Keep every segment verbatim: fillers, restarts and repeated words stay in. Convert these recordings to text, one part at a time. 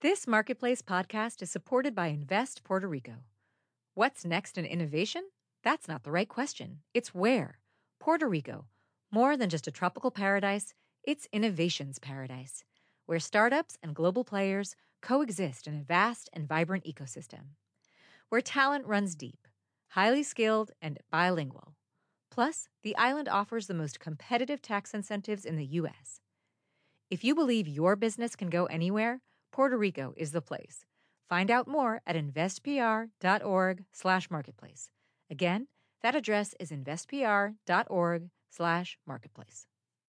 This Marketplace podcast is supported by Invest Puerto Rico. What's next in innovation? That's not the right question. It's where. Puerto Rico. More than just a tropical paradise, it's innovation's paradise, where startups and global players coexist in a vast and vibrant ecosystem. Where talent runs deep, highly skilled, and bilingual. Plus, the island offers the most competitive tax incentives in the U S. If you believe your business can go anywhere, Puerto Rico is the place. Find out more at investpr.org slash marketplace. Again, that address is investpr.org slash marketplace.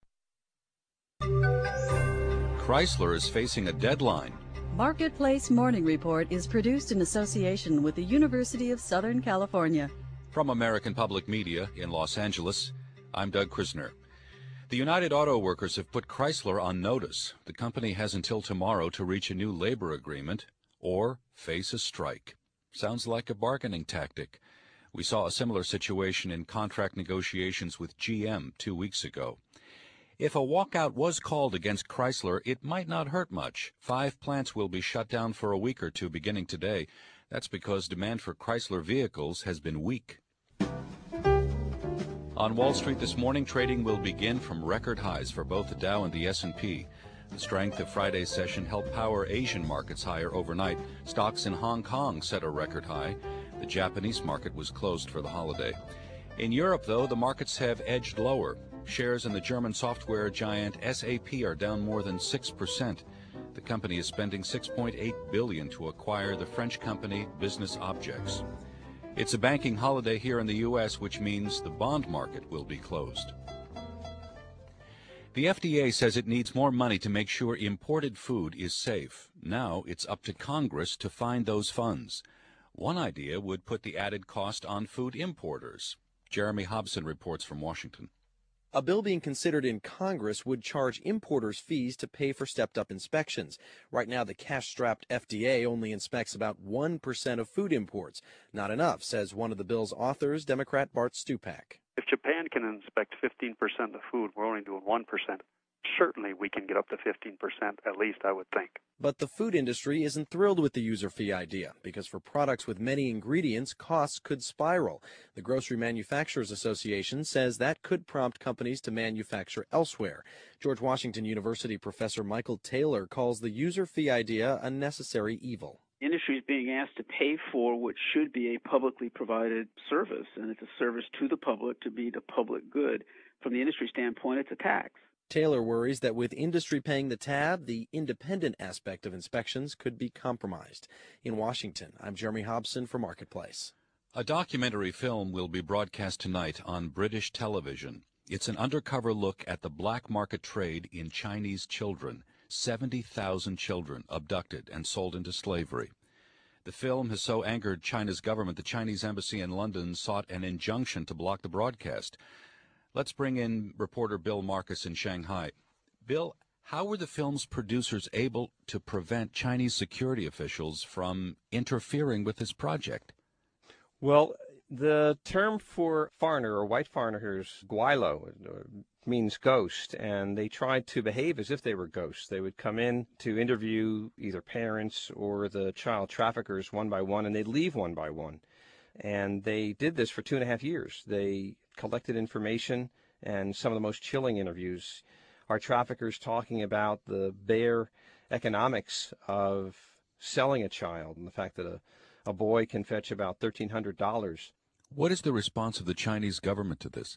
Chrysler is facing a deadline. Marketplace Morning Report is produced in association with the University of Southern California. From American Public Media in Los Angeles, I'm Doug Krisner. The United Auto Workers have put Chrysler on notice. The company has until tomorrow to reach a new labor agreement or face a strike. Sounds like a bargaining tactic. We saw a similar situation in contract negotiations with G M two weeks ago. If a walkout was called against Chrysler, it might not hurt much. Five plants will be shut down for a week or two beginning today. That's because demand for Chrysler vehicles has been weak. On Wall Street this morning, trading will begin from record highs for both the Dow and the S and P. The strength of Friday's session helped power Asian markets higher overnight. Stocks in Hong Kong set a record high. The Japanese market was closed for the holiday. In Europe, though, the markets have edged lower. Shares in the German software giant S A P are down more than six percent. The company is spending six point eight billion dollars to acquire the French company Business Objects. It's a banking holiday here in the U S, which means the bond market will be closed. The F D A says it needs more money to make sure imported food is safe. Now it's up to Congress to find those funds. One idea would put the added cost on food importers. Jeremy Hobson reports from Washington. A bill being considered in Congress would charge importers fees to pay for stepped-up inspections. Right now, the cash-strapped F D A only inspects about one percent of food imports. Not enough, says one of the bill's authors, Democrat Bart Stupak. If Japan can inspect fifteen percent of food, we're only doing one percent. Certainly we can get up to fifteen percent, at least, I would think. But the food industry isn't thrilled with the user fee idea, because for products with many ingredients, costs could spiral. The Grocery Manufacturers Association says that could prompt companies to manufacture elsewhere. George Washington University professor Michael Taylor calls the user fee idea a necessary evil. Industry is being asked to pay for what should be a publicly provided service, and it's a service to the public to be the public good. From the industry standpoint, it's a tax. Taylor worries that with industry paying the tab, the independent aspect of inspections could be compromised. In Washington, I'm Jeremy Hobson for Marketplace. A documentary film will be broadcast tonight on British television. It's an undercover look at the black market trade in Chinese children. seventy thousand children abducted and sold into slavery. The film has so angered China's government, the Chinese embassy in London sought an injunction to block the broadcast. Let's bring in reporter Bill Marcus in Shanghai. Bill, how were the film's producers able to prevent Chinese security officials from interfering with this project? Well, the term for foreigner or white foreigners, guilo, means ghost, and they tried to behave as if they were ghosts. They would come in to interview either parents or the child traffickers one by one, and they'd leave one by one. And they did this for two and a half years. They collected information, and some of the most chilling interviews are traffickers talking about the bare economics of selling a child and the fact that a, a boy can fetch about thirteen hundred dollars. What is the response of the Chinese government to this?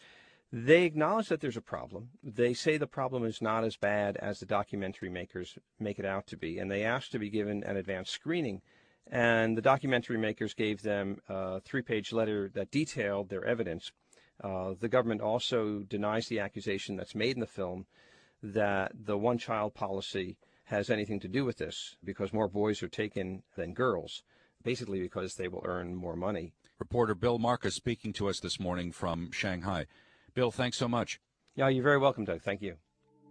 They acknowledge that there's a problem. They say the problem is not as bad as the documentary makers make it out to be, and they asked to be given an advanced screening. And the documentary makers gave them a three-page letter that detailed their evidence. Uh, the government also denies the accusation that's made in the film that the one-child policy has anything to do with this, because more boys are taken than girls, basically because they will earn more money. Reporter Bill Marcus speaking to us this morning from Shanghai. Bill, thanks so much. Yeah, you're very welcome, Doug. Thank you.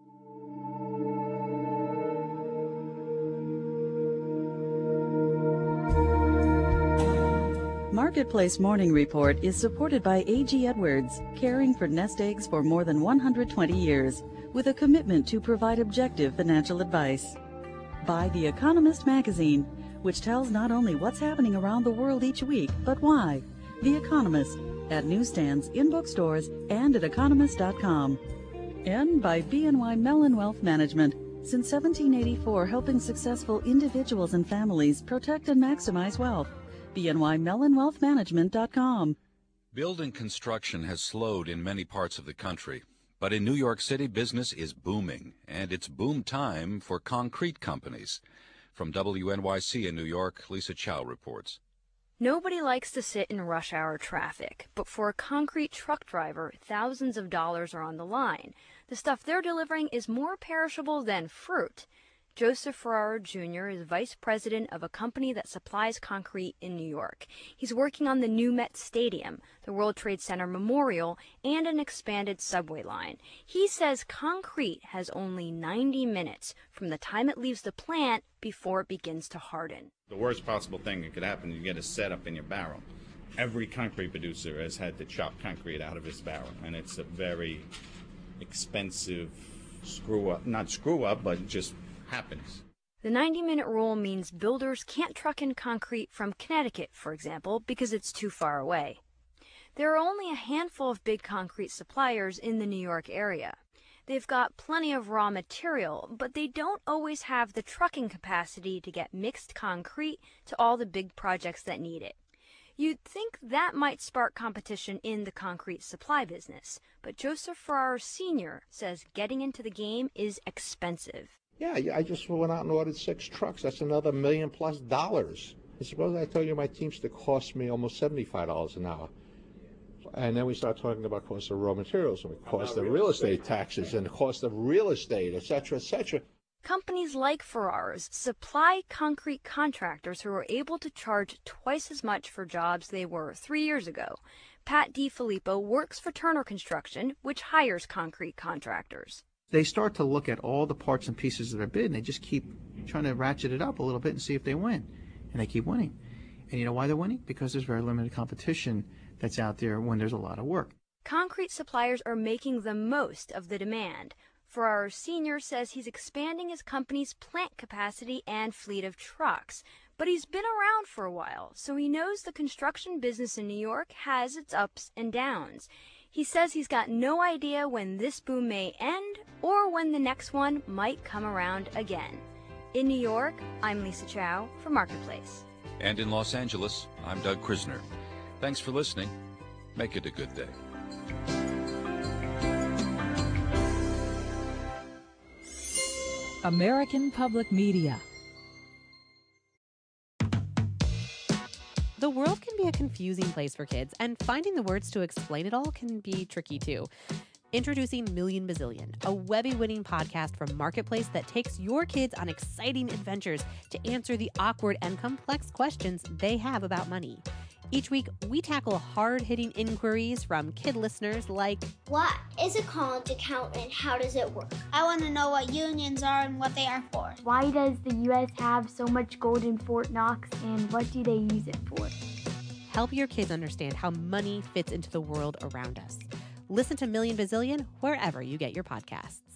Marketplace Morning Report is supported by A G Edwards, caring for nest eggs for more than one hundred twenty years, with a commitment to provide objective financial advice. Buy The Economist magazine, which tells not only what's happening around the world each week, but why. The Economist, at newsstands, in bookstores, and at economist dot com. And by B N Y Mellon Wealth Management, since seventeen eighty-four, helping successful individuals and families protect and maximize wealth. B N Y Mellon Wealth Management dot com. Building construction has slowed in many parts of the country, but in New York City, business is booming, and it's boom time for concrete companies. From W N Y C in New York, Lisa Chow reports. Nobody likes to sit in rush hour traffic, but for a concrete truck driver, thousands of dollars are on the line. The stuff they're delivering is more perishable than fruit. Joseph Ferraro Junior is vice president of a company that supplies concrete in New York. He's working on the new Met Stadium, the World Trade Center Memorial, and an expanded subway line. He says concrete has only ninety minutes from the time it leaves the plant before it begins to harden. The worst possible thing that could happen is you get a setup in your barrel. Every concrete producer has had to chop concrete out of his barrel, and it's a very expensive screw up, not screw up, but just happens. The ninety-minute rule means builders can't truck in concrete from Connecticut, for example, because it's too far away. There are only a handful of big concrete suppliers in the New York area. They've got plenty of raw material, but they don't always have the trucking capacity to get mixed concrete to all the big projects that need it. You'd think that might spark competition in the concrete supply business, but Joseph Ferraro Senior says getting into the game is expensive. Yeah, I just went out and ordered six trucks. That's another million plus dollars. And suppose I told you my Teamster cost me almost seventy-five dollars an hour. And then we start talking about cost of raw materials and the cost of real estate taxes and the cost of real estate, et cetera, et cetera. Companies like Ferraro's supply concrete contractors who are able to charge twice as much for jobs they were three years ago. Pat DiFilippo works for Turner Construction, which hires concrete contractors. They start to look at all the parts and pieces of their bid, and they just keep trying to ratchet it up a little bit and see if they win. And they keep winning. And you know why they're winning? Because there's very limited competition that's out there when there's a lot of work. Concrete suppliers are making the most of the demand. Ferraro Senior says he's expanding his company's plant capacity and fleet of trucks. But he's been around for a while, so he knows the construction business in New York has its ups and downs. He says he's got no idea when this boom may end or when the next one might come around again. In New York, I'm Lisa Chow for Marketplace. And in Los Angeles, I'm Doug Krisner. Thanks for listening. Make it a good day. American Public Media. The world can be a confusing place for kids, and finding the words to explain it all can be tricky too. Introducing Million Bazillion, a Webby-winning podcast from Marketplace that takes your kids on exciting adventures to answer the awkward and complex questions they have about money. Each week, we tackle hard-hitting inquiries from kid listeners like, what is a college account and how does it work? I want to know what unions are and what they are for. Why does the U S have so much gold in Fort Knox and what do they use it for? Help your kids understand how money fits into the world around us. Listen to Million Bazillion wherever you get your podcasts.